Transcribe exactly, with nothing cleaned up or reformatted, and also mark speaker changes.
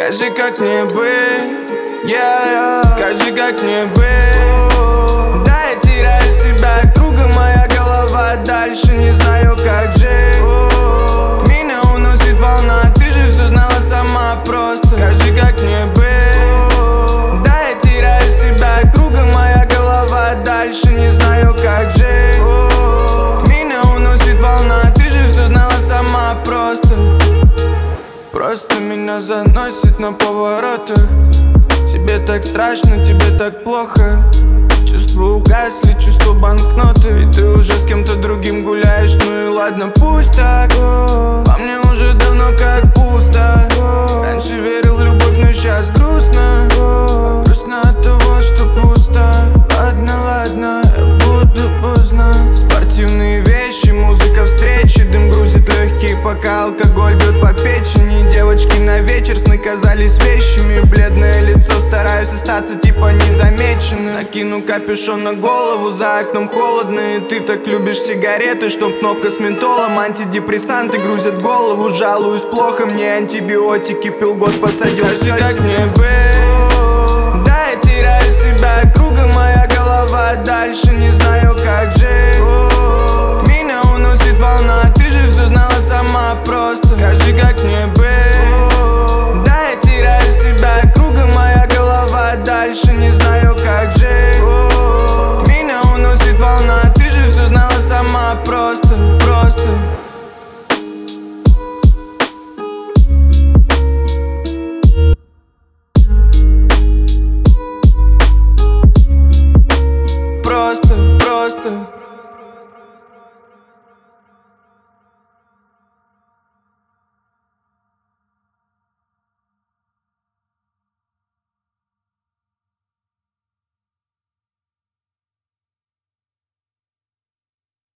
Speaker 1: Скажи, как мне быть, yeah, yeah. Скажи, как мне быть. Да, я теряю себя, кругом моя голова, дальше не знаю, как жить. Меня уносит волна, ты же все знала сама просто. Скажи, как мне быть. Да, я теряю себя, кругом моя голова, дальше не знаю, как жить. Меня уносит волна, ты же все знала сама просто. Просто меня заносит на поворотах. Тебе так страшно, тебе так плохо. Чувства угасли, чувства банкноты. И ты уже с кем-то другим гуляешь. Ну и ладно, пусть так. По мне уже давно как пусто. Раньше верил в любовь, но сейчас грустно. Грустно от того, что пусто. Ладно, ладно, я буду поздно. Спортивные вещи, музыка, встречи. Дым грузит легкие, пока алкоголь бьет по печени. Девочки на вечер сны казались вещами. Бледное лицо, стараюсь остаться типа незамеченным. Накину капюшон на голову, за окном холодно. И ты так любишь сигареты, что кнопка с ментолом. Антидепрессанты грузят голову, жалуюсь плохо. Мне антибиотики пил год, посадил. Скажи, как мне быть. Да, я теряю себя, кругом моя голова, дальше не знаю,